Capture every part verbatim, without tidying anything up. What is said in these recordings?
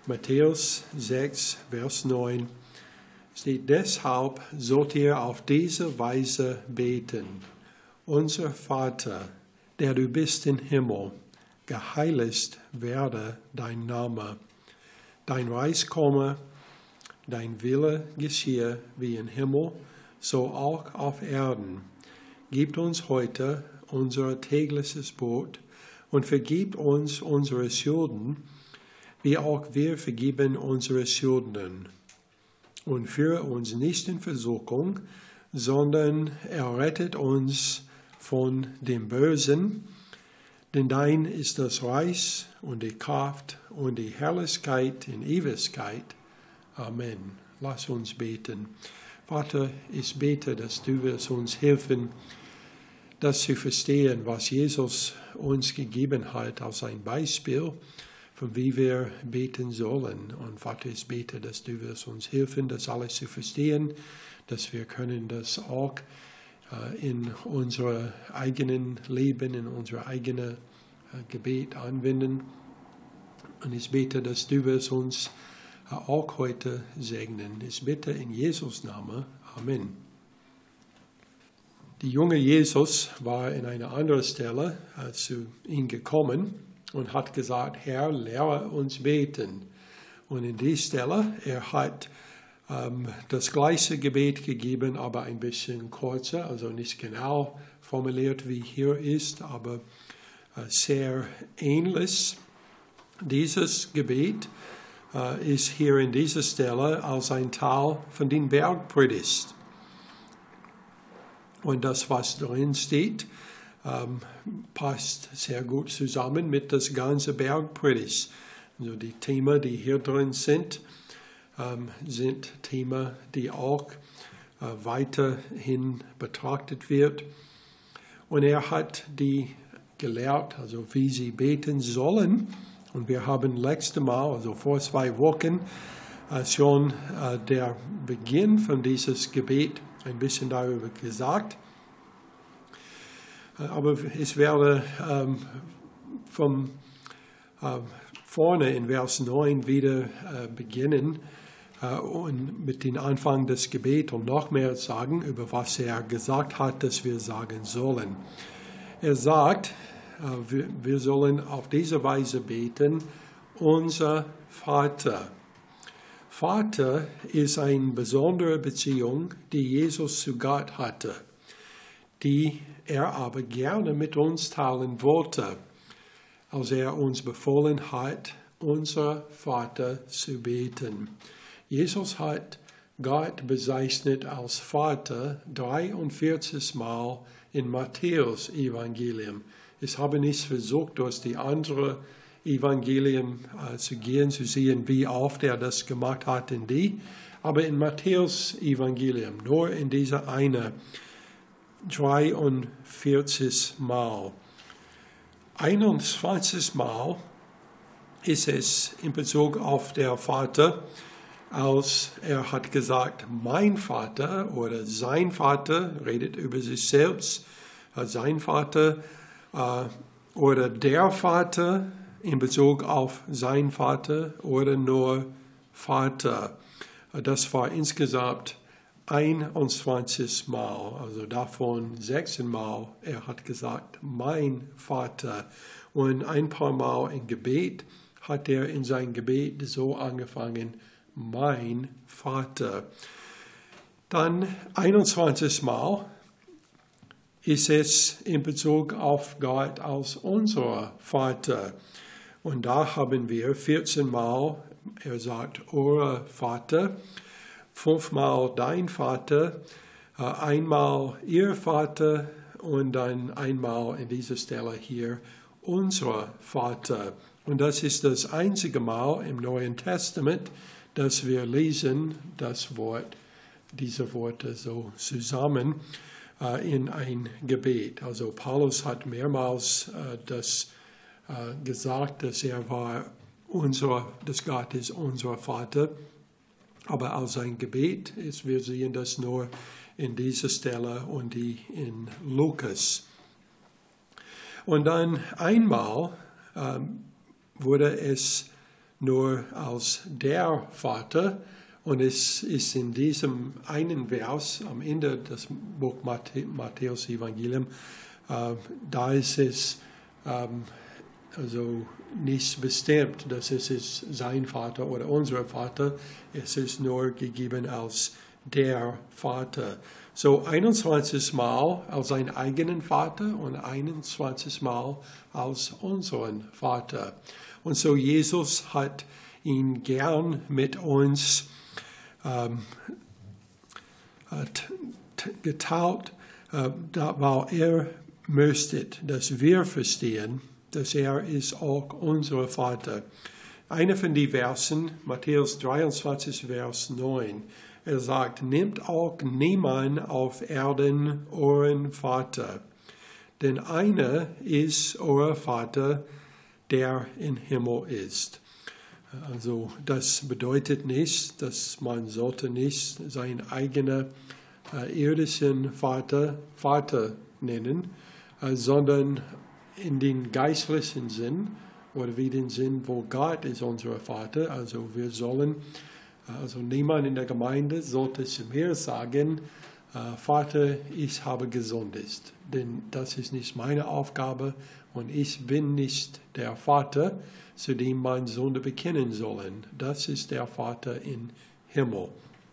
Matthäus sechs, Vers neun steht, deshalb sollt ihr auf diese Weise beten. Unser Vater, der du bist im Himmel, geheiligt werde dein Name. Dein Reich komme, dein Wille geschehe wie im Himmel, so auch auf Erden. Gib uns heute unser tägliches Brot und vergib uns unsere Schulden, wie auch wir vergeben unsere Schuldnern. Und führe uns nicht in Versuchung, sondern errettet uns von dem Bösen, denn dein ist das Reich und die Kraft und die Herrlichkeit in Ewigkeit. Amen. Lass uns beten. Vater, ich bete, dass du wirst uns helfen, das zu verstehen, was Jesus uns gegeben hat als ein Beispiel, von wie wir beten sollen. Und Vater, ich bete, dass du wirst uns helfen, das alles zu verstehen, dass wir können das auch äh, in unser eigenen Leben, in unser eigenes äh, Gebet anwenden. Und ich bete, dass du wirst uns äh, auch heute segnen. Ich bitte in Jesus' Namen. Amen. Der junge Jesus war in einer anderen Stelle äh, zu ihm gekommen und hat gesagt, Herr, lehre uns beten. Und in dieser Stelle, er hat ähm, das gleiche Gebet gegeben, aber ein bisschen kürzer, also nicht genau formuliert, wie hier ist, aber äh, sehr ähnlich. Dieses Gebet äh, ist hier in dieser Stelle als ein Teil von den Bergpredigt. Und das, was drin steht, ähm, passt sehr gut zusammen mit das ganze Bergpredigt. Also die Themen, die hier drin sind, ähm, sind Themen, die auch äh, weiterhin betrachtet wird. Und er hat die gelehrt, also wie sie beten sollen. Und wir haben letztes Mal, also vor zwei Wochen, äh, schon äh, der Beginn von dieses Gebet ein bisschen darüber gesagt. Aber ich werde ähm, von äh, vorne in Vers neun wieder äh, beginnen äh, und mit dem Anfang des Gebets und noch mehr sagen, über was er gesagt hat, dass wir sagen sollen. Er sagt, äh, wir, wir sollen auf diese Weise beten, unser Vater. Vater ist eine besondere Beziehung, die Jesus zu Gott hatte, die er aber gerne mit uns teilen wollte, als er uns befohlen hat, unser Vater zu beten. Jesus hat Gott bezeichnet als Vater dreiundvierzig Mal in Matthäus Evangelium. Ich habe nicht versucht, durch die anderen Evangelien äh, zu gehen, zu sehen, wie oft er das gemacht hat in die, aber in Matthäus Evangelium, nur in dieser eine, dreiundvierzig Mal. einundzwanzig Mal ist es in Bezug auf den Vater, als er hat gesagt, mein Vater oder sein Vater, redet über sich selbst, sein Vater äh, oder der Vater in Bezug auf sein Vater oder nur Vater. Das war insgesamt einundzwanzig Mal, also davon sechzehn Mal, er hat gesagt, mein Vater. Und ein paar Mal im Gebet hat er in sein Gebet so angefangen, mein Vater. Dann einundzwanzig Mal ist es in Bezug auf Gott als unser Vater. Und da haben wir vierzehn Mal, er sagt, euer Vater, fünfmal dein Vater, einmal ihr Vater und dann einmal in dieser Stelle hier unser Vater. Und das ist das einzige Mal im Neuen Testament, dass wir lesen das Wort, diese Worte so zusammen äh, in ein Gebet. Also Paulus hat mehrmals äh, das äh, gesagt, dass er war unser, dass Gott ist unser Vater. Aber als ein Gebet ist, wir sehen das nur in dieser Stelle und die in Lukas. Und dann einmal ähm, wurde es nur als der Vater. Und es ist in diesem einen Vers am Ende des Buch Matthäus Evangelium, äh, da ist es ähm, also nicht bestimmt, dass es ist sein Vater oder unser Vater. Es ist nur gegeben als der Vater. So einundzwanzig Mal als seinen eigenen Vater und einundzwanzig Mal als unseren Vater. Und so Jesus hat ihn gern mit uns ähm, geteilt, äh, weil er möchte, dass wir verstehen, dass er ist auch unser Vater. Einer von den Versen, Matthäus dreiundzwanzig, Vers neun, er sagt, nehmt auch niemand auf Erden euren Vater, denn einer ist euer Vater, der im Himmel ist. Also das bedeutet nicht, dass man sollte nicht seinen eigenen äh, irdischen Vater Vater nennen, äh, sondern in den geistlichen Sinn oder wie den Sinn, wo Gott ist unser Vater. Also wir sollen, also niemand in der Gemeinde sollte zu mir sagen, äh, Vater, ich habe gesündigt, denn das ist nicht meine Aufgabe und ich bin nicht der Vater, zu dem man Sünde bekennen sollen. Das ist der Vater im Himmel.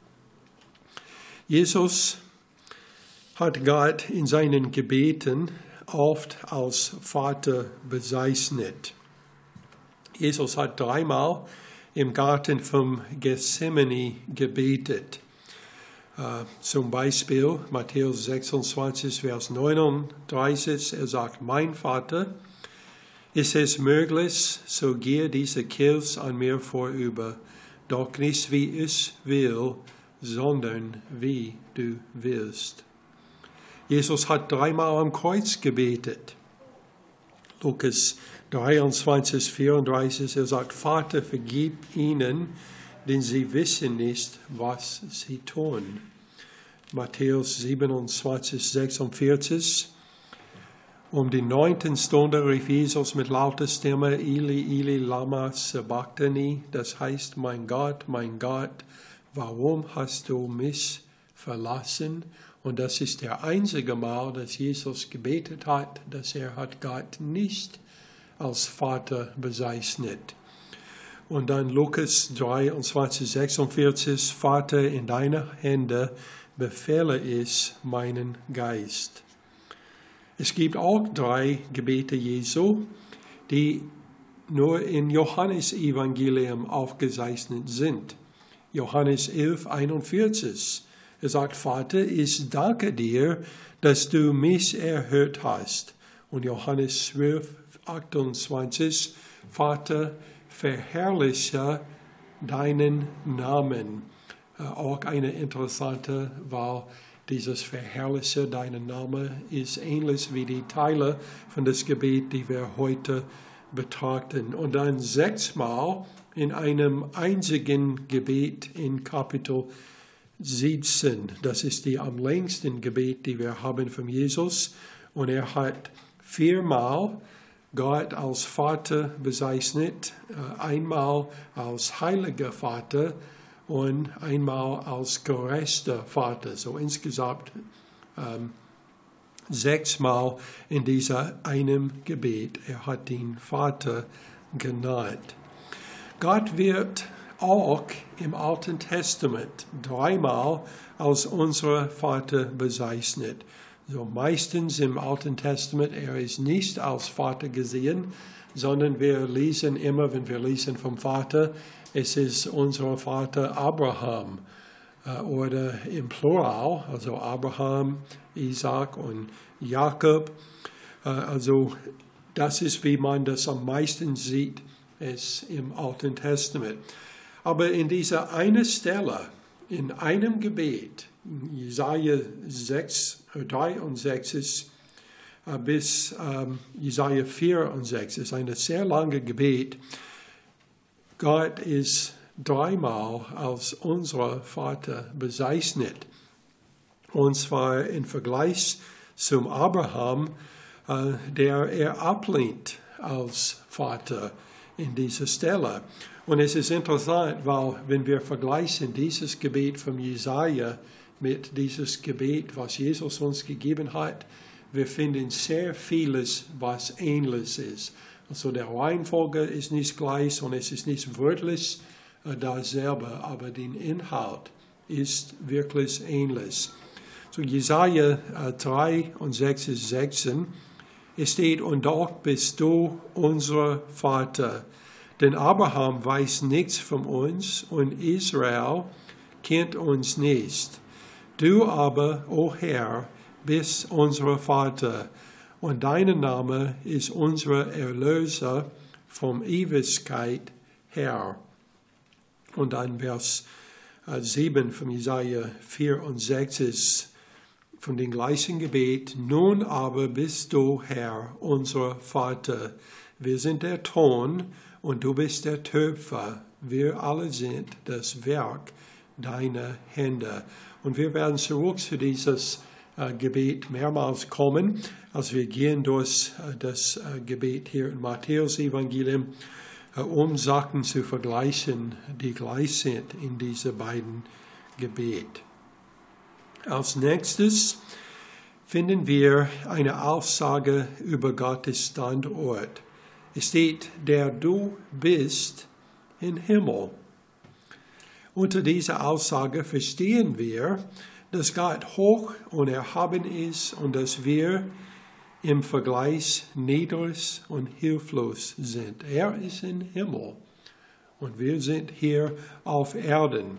Jesus hat Gott in seinen Gebeten oft als Vater bezeichnet. Jesus hat dreimal im Garten von Gethsemane gebetet. Uh, zum Beispiel Matthäus sechsundzwanzig, Vers neununddreißig, er sagt, mein Vater, ist es möglich, so gehe diese Kelch an mir vorüber, doch nicht wie ich will, sondern wie du willst. Jesus hat dreimal am Kreuz gebetet. Lukas dreiundzwanzig, vierunddreißig, er sagt, Vater, vergib ihnen, denn sie wissen nicht, was sie tun. Matthäus siebenundzwanzig, sechsundvierzig, um die neunten Stunde rief Jesus mit lauter Stimme, Eli, Eli, lama sabachthani, das heißt, mein Gott, mein Gott, warum hast du mich verlassen? Und das ist der einzige Mal, dass Jesus gebetet hat, dass er hat Gott nicht als Vater bezeichnet. Und dann Lukas dreiundzwanzig, sechsundvierzig, Vater, in deine Hände befehle ich meinen Geist. Es gibt auch drei Gebete Jesu, die nur in Johannes Evangelium aufgezeichnet sind. Johannes elf, einundvierzig. Er sagt, Vater, ich danke dir, dass du mich erhört hast. Und Johannes zwölf, achtundzwanzig, Vater, verherrliche deinen Namen. Äh, auch eine interessante Wahl. Dieses Verherrliche deinen Namen ist ähnlich wie die Teile von das Gebet, die wir heute betrachten. Und dann sechsmal in einem einzigen Gebet in Kapitel siebzehn. Das ist die am längsten Gebet, die wir haben von Jesus. Und er hat viermal Gott als Vater bezeichnet, einmal als heiliger Vater und einmal als gerechter Vater. So insgesamt ähm, sechsmal in dieser einem Gebet. Er hat ihn Vater genannt. Gott wird auch im Alten Testament dreimal als unser Vater bezeichnet. So meistens im Alten Testament, er ist nicht als Vater gesehen, sondern wir lesen immer, wenn wir lesen vom Vater, es ist unser Vater Abraham äh, oder im Plural, also Abraham, Isaac und Jakob. Äh, also das ist, wie man das am meisten sieht, es im Alten Testament. Aber in dieser einen Stelle, in einem Gebet, Jesaja sechs, dreiundsechzig bis ähm, Jesaja vierundsechzig, ist ein sehr langes Gebet. Gott ist dreimal als unser Vater bezeichnet. Und zwar im Vergleich zum Abraham, äh, der er ablehnt als Vater in dieser Stelle. Und es ist interessant, weil wenn wir vergleichen dieses Gebet von Jesaja mit dieses Gebet, was Jesus uns gegeben hat, wir finden sehr vieles, was ähnlich ist. Also der Reihenfolge ist nicht gleich und es ist nicht wörtlich äh, dasselbe, aber der Inhalt ist wirklich ähnlich. So Jesaja äh, drei und sechs ist sechzehn. Es steht, und doch bist du unser Vater. Denn Abraham weiß nichts von uns und Israel kennt uns nicht. Du aber, o Herr, bist unser Vater und dein Name ist unser Erlöser vom Ewigkeit her. Und dann Vers sieben von Jesaja vier und sechs ist von dem gleichen Gebet. Nun aber bist du, Herr, unser Vater. Wir sind der Ton und du bist der Töpfer. Wir alle sind das Werk deiner Hände. Und wir werden zurück zu dieses äh, Gebet mehrmals kommen, als wir gehen durch äh, das äh, Gebet hier im Matthäus-Evangelium, äh, um Sachen zu vergleichen, die gleich sind in diesen beiden Gebeten. Als nächstes finden wir eine Aussage über Gottes Standort. Es steht, der du bist im Himmel. Unter dieser Aussage verstehen wir, dass Gott hoch und erhaben ist und dass wir im Vergleich niedrig und hilflos sind. Er ist im Himmel und wir sind hier auf Erden.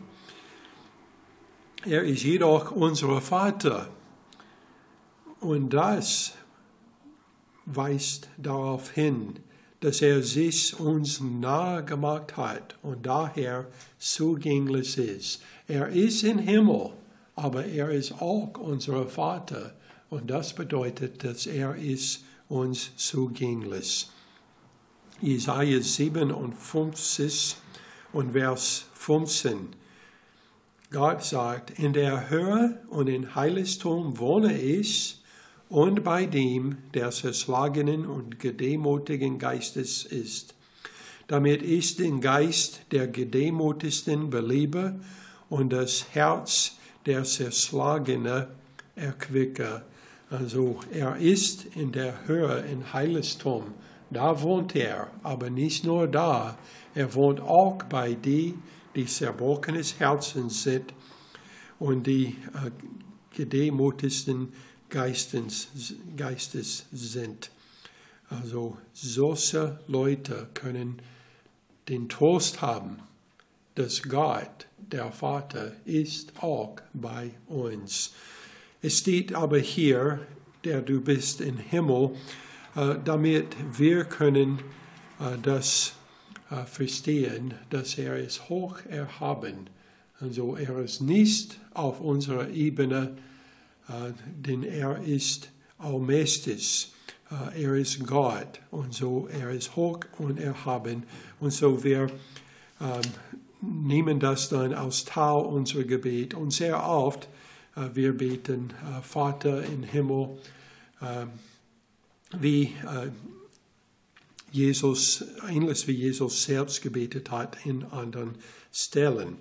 Er ist jedoch unser Vater und das weist darauf hin, dass er sich uns nahe gemacht hat und daher zugänglich ist. Er ist im Himmel, aber er ist auch unser Vater und das bedeutet, dass er ist uns zugänglich. Jesaja siebenundfünfzig und Vers fünfzehn. Gott sagt, in der Höhe und im Heiligtum wohne ich und bei dem, der zerschlagenen und gedemütigten Geistes ist, damit ich den Geist der Gedemütigten belebe und das Herz der Zerschlagenen erquicke. Also er ist in der Höhe, im Heiligtum, da wohnt er, aber nicht nur da, er wohnt auch bei denen, die zerbrochenes Herzen sind und die äh, gedemütigten Geistes, Geistes sind. Also solche Leute können den Trost haben, dass Gott, der Vater, ist auch bei uns. Es steht aber hier, der du bist im Himmel, äh, damit wir können äh, das äh, verstehen, dass er ist hoch erhaben. Also er ist nicht auf unserer Ebene, Uh, denn er ist allmächtig, uh, er ist Gott und so er ist hoch und erhaben und so wir uh, nehmen das dann als Teil unserer Gebet und sehr oft uh, wir beten uh, Vater im Himmel, uh, wie uh, Jesus, ähnlich wie Jesus selbst gebetet hat in anderen Stellen.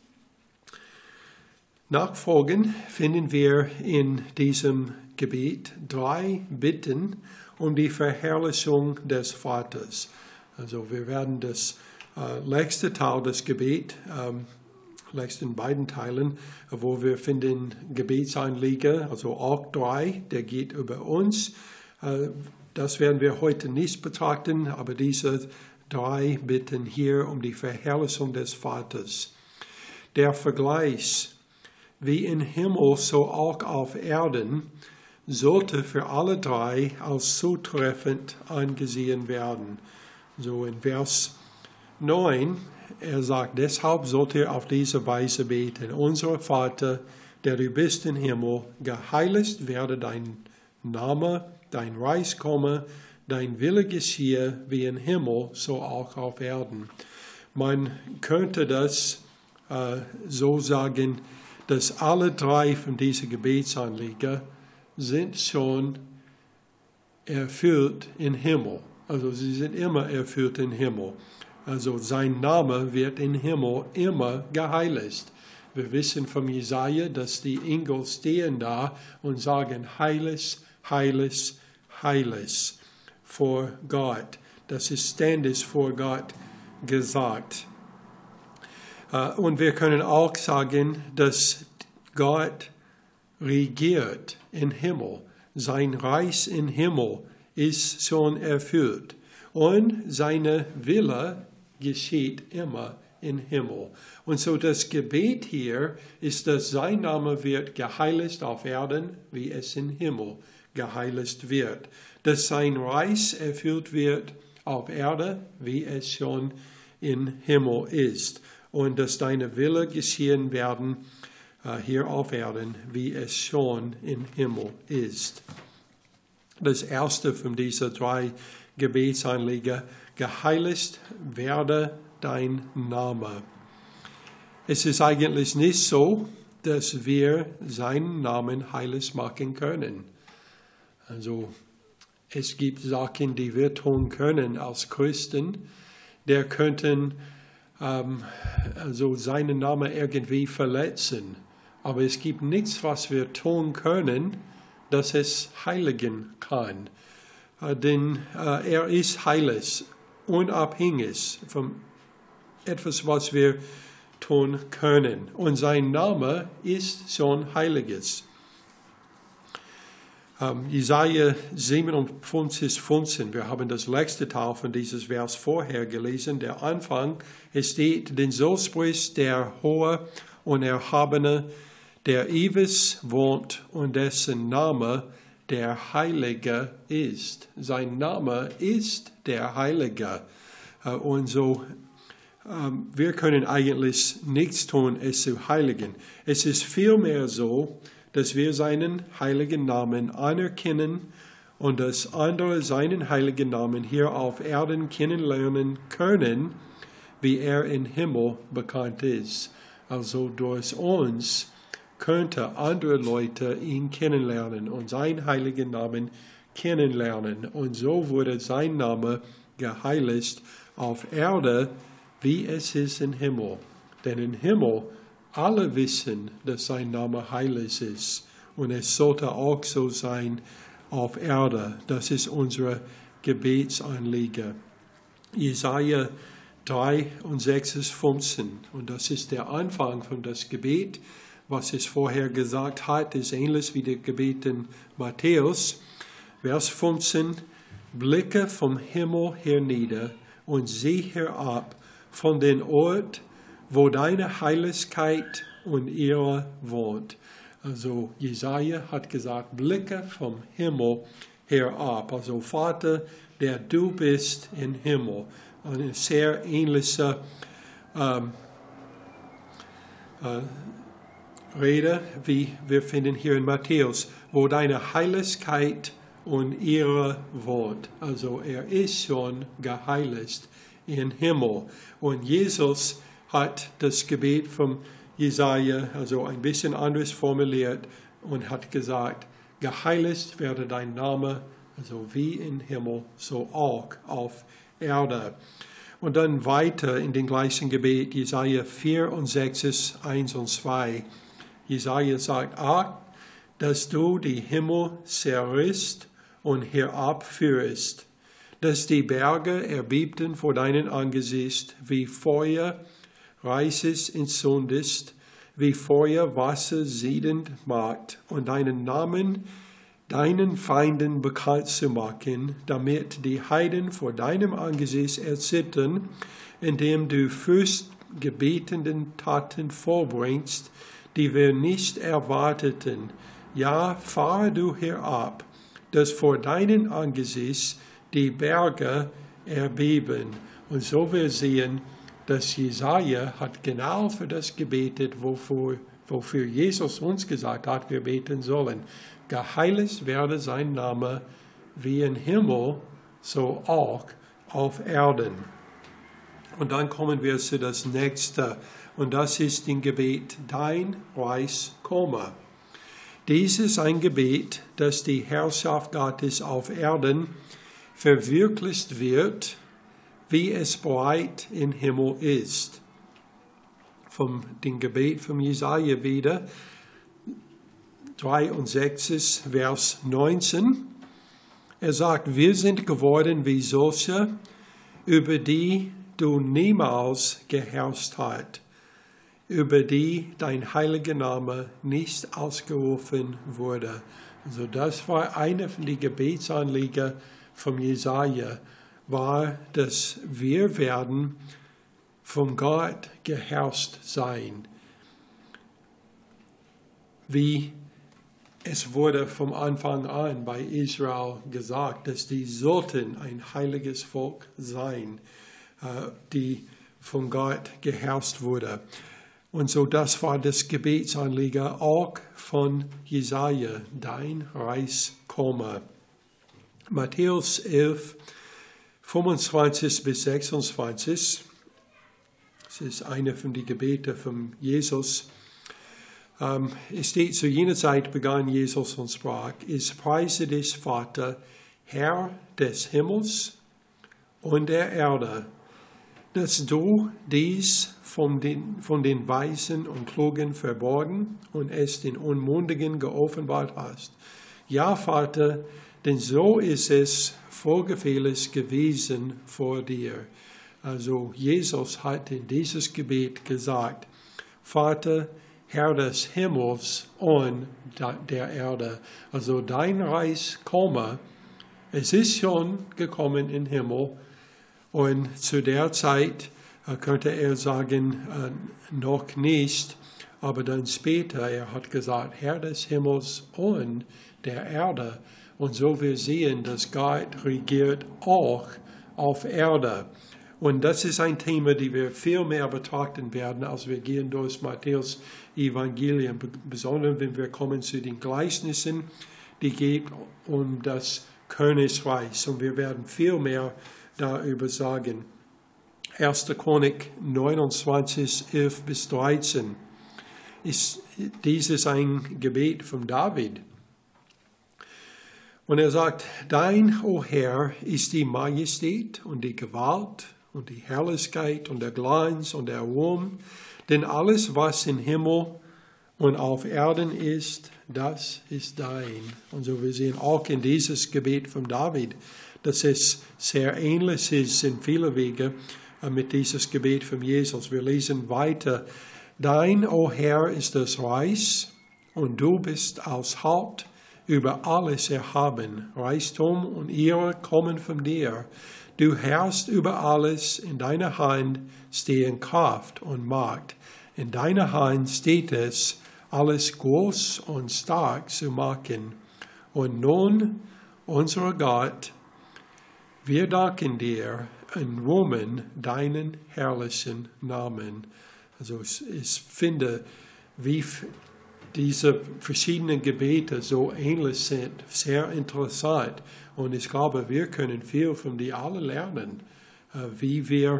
Nachfolgend finden wir in diesem Gebet drei Bitten um die Verherrlichung des Vaters. Also wir werden das äh, letzte Teil des Gebets, ähm, letzten beiden Teilen, wo wir finden Gebetsanliegen, also auch drei, der geht über uns. Äh, das werden wir heute nicht betrachten, aber diese drei Bitten hier um die Verherrlichung des Vaters. Der Vergleich wie im Himmel, so auch auf Erden, sollte für alle drei als zutreffend angesehen werden. So in Vers neun, er sagt, deshalb sollt ihr auf diese Weise beten. Unser Vater, der du bist im Himmel, geheiligt werde dein Name, dein Reich komme, dein Wille geschehe wie im Himmel, so auch auf Erden. Man könnte das äh, so sagen, dass alle drei von diesen Gebetsanliegen sind schon erfüllt im Himmel. Also sie sind immer erfüllt im Himmel. Also sein Name wird im Himmel immer geheiligt. Wir wissen von Jesaja, dass die Engel stehen da und sagen, heilig, heilig, heilig vor Gott. Das ist ständig vor Gott gesagt. Und wir können auch sagen, dass Gott regiert im Himmel. Sein Reich im Himmel ist schon erfüllt. Und seine Wille geschieht immer im Himmel. Und so das Gebet hier ist, dass sein Name wird geheiligt auf Erden, wie es im Himmel geheiligt wird. Dass sein Reich erfüllt wird auf Erde, wie es schon im Himmel ist. Und dass deine Wille geschehen werden uh, hier auf Erden, wie es schon im Himmel ist. Das erste von diesen drei Gebetsanliegen, geheiligt werde dein Name. Es ist eigentlich nicht so, dass wir seinen Namen heilig machen können. Also es gibt Sachen, die wir tun können als Christen, der könnten ähm, also seinen Namen irgendwie verletzen. Aber es gibt nichts, was wir tun können, dass es heiligen kann. Äh, denn äh, er ist heilig, unabhängig von etwas, was wir tun können. Und sein Name ist schon Heiliges. Um, Jesaja siebenundfünfzig, fünfzehn, wir haben das letzte Teil von dieses Vers vorher gelesen, der Anfang, es steht, denn so spricht der Hohe und Erhabene, der ewig wohnt und dessen Name der Heilige ist. Sein Name ist der Heilige. Uh, und so, um, wir können eigentlich nichts tun, es zu heiligen. Es ist vielmehr so, dass wir seinen heiligen Namen anerkennen und dass andere seinen heiligen Namen hier auf Erden kennenlernen können, wie er im Himmel bekannt ist. Also durch uns könnte andere Leute ihn kennenlernen und seinen heiligen Namen kennenlernen. Und so wurde sein Name geheiligt auf Erde, wie es ist im Himmel. Denn im Himmel alle wissen, dass sein Name heilig ist. Und es sollte auch so sein auf Erde. Das ist unsere Gebetsanliege. Jesaja drei und sechs ist fünfzehn. Und das ist der Anfang von das Gebet. Was es vorher gesagt hat, ist ähnlich wie das Gebet in Matthäus. Vers fünfzehn. Blicke vom Himmel hernieder und sieh herab von den Ort, wo deine Heiligkeit und Ehre wohnt. Also Jesaja hat gesagt, blicke vom Himmel herab. Also Vater, der du bist im Himmel. Eine sehr ähnliche ähm, äh, Rede, wie wir finden hier in Matthäus, wo deine Heiligkeit und Ehre wohnt. Also er ist schon geheiligt im Himmel. Und Jesus hat das Gebet von Jesaja also ein bisschen anders formuliert und hat gesagt, geheiligt werde dein Name, also wie im Himmel, so auch auf Erde. Und dann weiter in dem gleichen Gebet, Jesaja vierundsechzig, eins und zwei. Jesaja sagt, ach, dass du die Himmel zerriss und herabführst, dass die Berge erbebten vor deinem Angesicht, wie Feuer reißest entzündest, wie Feuer Wasser siedend macht, und deinen Namen deinen Feinden bekannt zu machen, damit die Heiden vor deinem Angesicht erzittern, indem du fürstgebetenden Taten vollbringst, die wir nicht erwarteten. Ja, fahre du herab, dass vor deinem Angesicht die Berge erbeben. Und so wir sehen, dass Jesaja hat genau für das gebetet, wofür, wofür Jesus uns gesagt hat, wir beten sollen. Geheiligt werde sein Name wie im Himmel, so auch auf Erden. Und dann kommen wir zu das nächste, und das ist ein Gebet, dein Reich komme. Dies ist ein Gebet, dass die Herrschaft Gottes auf Erden verwirklicht wird, wie es bereit im Himmel ist. Vom dem Gebet von Jesaja wieder, dreiundsechzig, Vers neunzehn. Er sagt, wir sind geworden wie solche, über die du niemals geherrscht hast, über die dein heiliger Name nicht ausgerufen wurde. Also das war eine von den Gebetsanliegen von Jesaja, war, dass wir werden von Gott geherrscht sein. Wie es wurde vom Anfang an bei Israel gesagt, dass die sollten ein heiliges Volk sein, die von Gott geherrscht wurde. Und so das war das Gebetsanliegen auch von Jesaja, dein Reich komme. Matthäus elf, fünfundzwanzig bis sechsundzwanzig, das ist eine von den Gebeten von Jesus. Um, es steht, zu jener Zeit begann Jesus und sprach, ich preise dich, Vater, Herr des Himmels und der Erde, dass du dies von den, von den Weisen und Klugen verborgen und es den Unmündigen geoffenbart hast. Ja, Vater, denn so ist es vorgefällig gewesen vor dir. Also Jesus hat in dieses Gebet gesagt, Vater, Herr des Himmels und der Erde. Also dein Reich komme. Es ist schon gekommen im Himmel. Und zu der Zeit äh, könnte er sagen, äh, noch nicht. Aber dann später, er hat gesagt, Herr des Himmels und der Erde. Und so wir sehen, dass Gott regiert auch auf Erde. Und das ist ein Thema, das wir viel mehr betrachten werden, als wir gehen durch Matthäus Evangelium, besonders wenn wir kommen zu den Gleichnissen, die geht um das Königreich. Und wir werden viel mehr darüber sagen. erster Chronik neunundzwanzig, elf bis dreizehn. Ist, dies ist ein Gebet von David. Und er sagt, dein, o Herr, ist die Majestät und die Gewalt und die Herrlichkeit und der Glanz und der Ruhm, denn alles, was im Himmel und auf Erden ist, das ist dein. Und so wir sehen auch in dieses Gebet von David, dass es sehr ähnlich ist in vielen Wegen mit dieses Gebet von Jesus. Wir lesen weiter, dein, o Herr, ist das Reich und du bist als Haupt über alles erhaben. Reichtum und Ehre kommen von dir. Du herrschst über alles, in deiner Hand stehen Kraft und Macht. In deiner Hand steht es, alles groß und stark zu machen. Und nun, unser Gott, wir danken dir und rühmen deinen herrlichen Namen. Also ich finde, wie diese verschiedenen Gebete so ähnlich sind, sehr interessant. Und ich glaube, wir können viel von die alle lernen, wie wir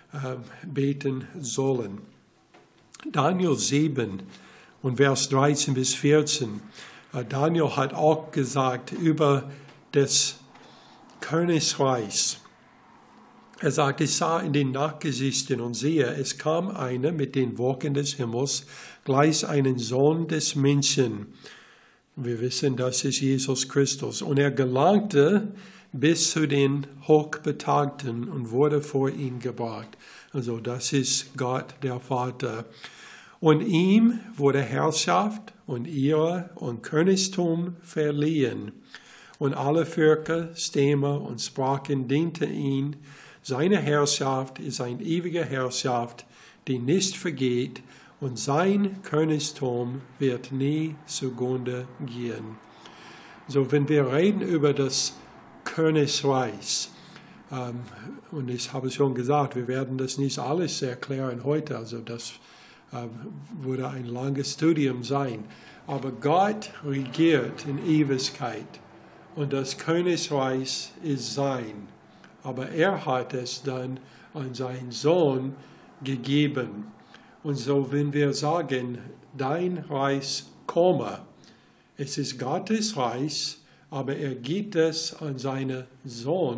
beten sollen. Daniel sieben und Vers dreizehn bis vierzehn. Daniel hat auch gesagt über das Königreich. Er sagt, ich sah in den Nachtgesichten und sehe, es kam einer mit den Wolken des Himmels, gleich einen Sohn des Menschen. Wir wissen, das ist Jesus Christus. Und er gelangte bis zu den Hochbetagten und wurde vor ihn gebracht. Also das ist Gott, der Vater. Und ihm wurde Herrschaft und Ehre und Königtum verliehen. Und alle Völker, Stämme und Sprachen dienten ihm. Seine Herrschaft ist eine ewige Herrschaft, die nicht vergeht, und sein Königtum wird nie zugrunde gehen. So, wenn wir reden über das Königreich, ähm, und ich habe schon gesagt, wir werden das nicht alles erklären heute, also das ähm, würde ein langes Studium sein, aber Gott regiert in Ewigkeit und das Königreich ist sein. Aber er hat es dann an seinen Sohn gegeben. Und so, wenn wir sagen, dein Reich komme, es ist Gottes Reich, aber er gibt es an seinen Sohn,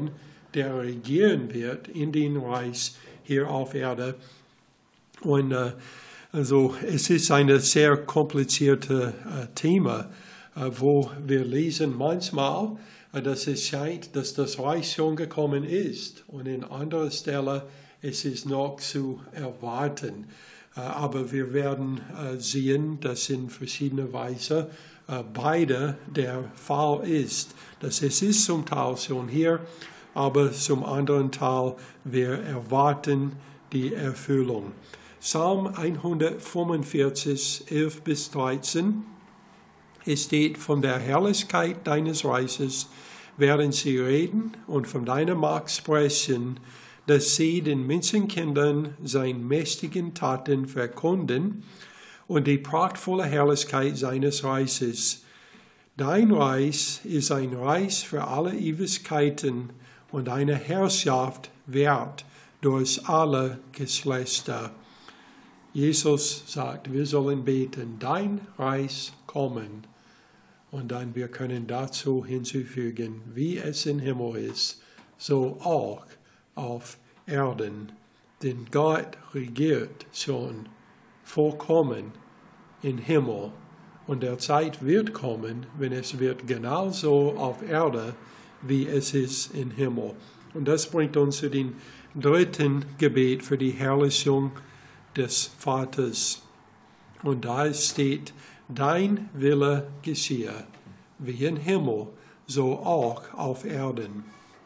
der regieren wird in den Reich hier auf Erde. Und äh, also es ist ein sehr kompliziertes äh, Thema, äh, wo wir lesen manchmal, äh, dass es scheint, dass das Reich schon gekommen ist. Und in anderer Stelle es ist noch zu erwarten. Äh, aber wir werden äh, sehen, dass in verschiedener Weise äh, beide der Fall ist. Dass es ist zum Teil schon hier, aber zum anderen Teil wir erwarten die Erfüllung. Psalm hundertfünfundvierzig, elf bis dreizehn. Es steht, von der Herrlichkeit deines Reiches werden sie reden und von deiner Macht sprechen, dass sie den Menschenkindern seine mächtigen Taten verkünden und die prachtvolle Herrlichkeit seines Reiches. Dein Reich ist ein Reich für alle Ewigkeiten und deine Herrschaft währt durch alle Geschlechter. Jesus sagt, wir sollen beten, dein Reich kommen. Und dann wir können dazu hinzufügen, wie es im Himmel ist, so auch auf Erden. Denn Gott regiert schon vollkommen im Himmel. Und der Zeit wird kommen, wenn es wird genauso auf Erde, wie es ist im Himmel. Und das bringt uns zu dem dritten Gebet für die Herrlichung des Vaters. Und da steht, dein Wille geschehe, wie im Himmel, so auch auf Erden.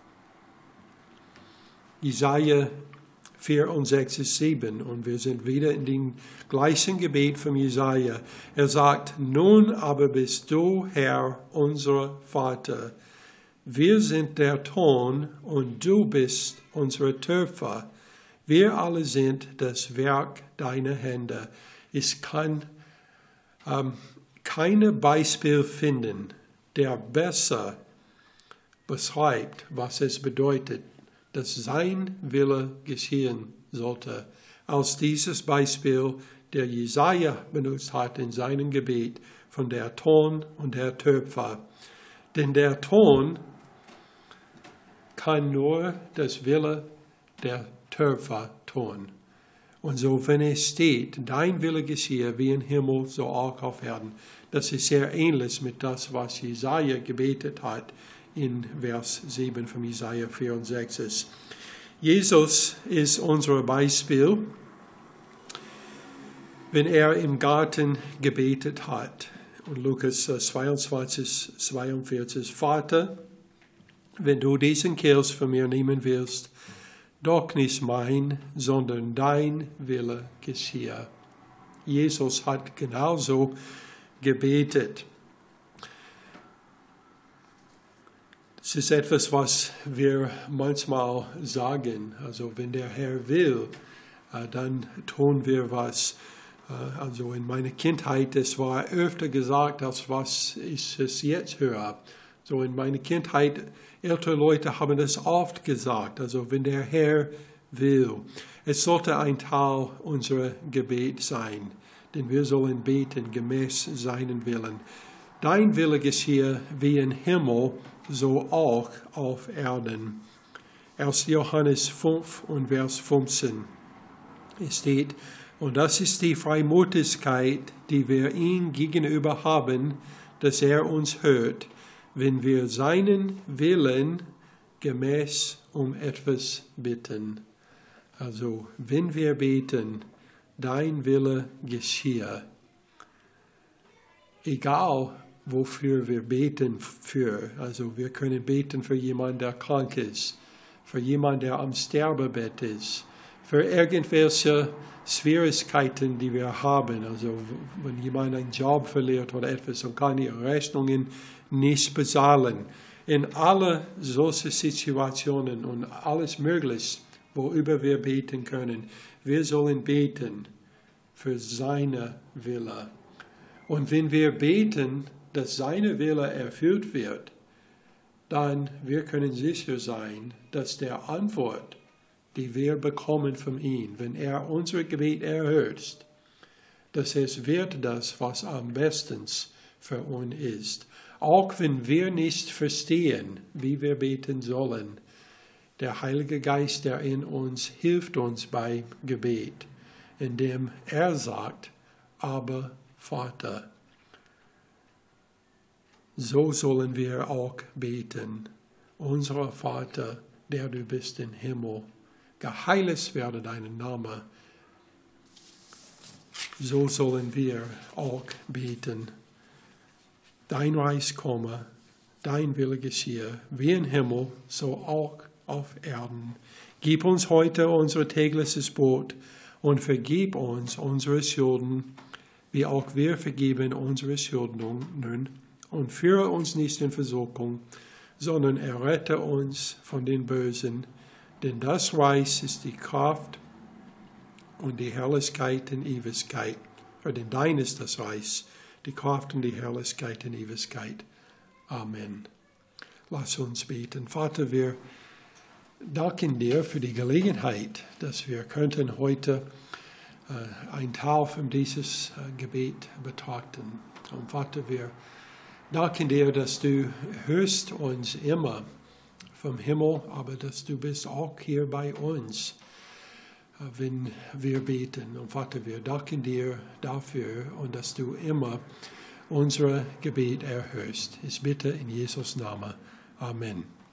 Jesaja vierundsechzig, sieben, und wir sind wieder in dem gleichen Gebet von Jesaja. Er sagt, nun aber bist du, Herr, unser Vater. Wir sind der Ton und du bist unser Töpfer. Wir alle sind das Werk deiner Hände. Ich kann ähm, kein Beispiel finden, der besser beschreibt, was es bedeutet, dass sein Wille geschehen sollte, als dieses Beispiel, der Jesaja benutzt hat in seinem Gebet von der Ton und der Töpfer. Denn der Ton kann nur das Wille der Töpfer tun. Und so, wenn es steht, dein Wille geschehe wie im Himmel, so auch auf Erden, das ist sehr ähnlich mit das, was Jesaja gebetet hat in Vers sieben von Jesaja vierundsechzig. Jesus ist unser Beispiel, wenn er im Garten gebetet hat. Und Lukas zweiundzwanzig, zweiundvierzig, Vater, wenn du diesen Kelch von mir nehmen willst, doch nicht mein, sondern dein Wille geschehe. Jesus hat genauso gebetet. Das ist etwas, was wir manchmal sagen. Also wenn der Herr will, dann tun wir was. Also in meiner Kindheit, es war öfter gesagt, als was ich es jetzt höre. So in meiner Kindheit, ältere Leute haben das oft gesagt. Also wenn der Herr will. Es sollte ein Teil unserer Gebet sein, denn wir sollen beten gemäß seinen Willen. Dein Wille geschehe wie im Himmel, so auch auf Erden. Aus Johannes fünf und Vers fünfzehn. Es steht, und das ist die Freimütigkeit, die wir ihm gegenüber haben, dass er uns hört, wenn wir seinen Willen gemäß um etwas bitten. Also, wenn wir beten, dein Wille geschehe. Egal, wofür wir beten für. Also, wir können beten für jemanden, der krank ist, für jemanden, der am Sterbebett ist, für irgendwelche Schwierigkeiten, die wir haben. Also, wenn jemand einen Job verliert oder etwas und kann die Rechnungen nicht bezahlen. In alle solche Situationen und alles Mögliche, worüber wir beten können. Wir sollen beten für seine Wille. Und wenn wir beten, dass seine Wille erfüllt wird, dann wir können sicher sein, dass der Antwort, die wir bekommen von ihm, wenn er unser Gebet erhört, dass es wird das, was am besten für uns ist. Auch wenn wir nicht verstehen, wie wir beten sollen, Der Heilige Geist, der in uns hilft uns beim Gebet, indem er sagt, aber Vater. So sollen wir auch beten. Unser Vater, der du bist im Himmel, geheiligt werde dein Name. So sollen wir auch beten. Dein Reich komme, dein Wille geschehe, wie im Himmel, so auch auf Erden. Gib uns heute unser tägliches Brot und vergib uns unsere Schulden, wie auch wir vergeben unsere Schuldnern. Und führe uns nicht in Versuchung, sondern errette uns von den Bösen. Denn das Reich ist die Kraft und die Herrlichkeit in Ewigkeit. Für denn dein ist das Reich, die Kraft und die Herrlichkeit in Ewigkeit. Amen. Lass uns beten. Vater, wir danken dir für die Gelegenheit, dass wir könnten heute äh, einen Teil von dieses äh, Gebet betrachten. Und Vater, wir danken dir, dass du hörst uns immer vom Himmel, aber dass du bist auch hier bei uns, wenn wir beten. Und Vater, wir danken dir dafür und dass du immer unser Gebet erhörst. Ich bitte in Jesus' Namen. Amen.